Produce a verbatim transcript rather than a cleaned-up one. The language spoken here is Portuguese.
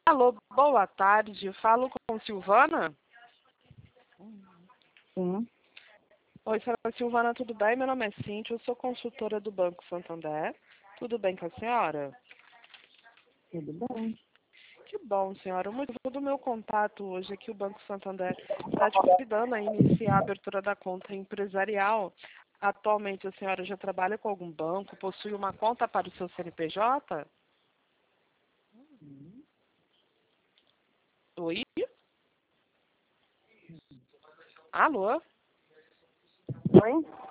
Alô, boa tarde. Falo com Silvana? Sim, Oi, senhora Silvana, tudo bem? Meu nome é Cíntia, eu sou consultora do Banco Santander. Tudo bem com a senhora? tudo bem. Que bom, senhora. O motivo do meu contato hoje é que o Banco Santander está te convidando a iniciar a abertura da conta empresarial. Atualmente, a senhora já trabalha com algum banco? Possui uma conta para o seu C N P J? Oi? Alô? Oi?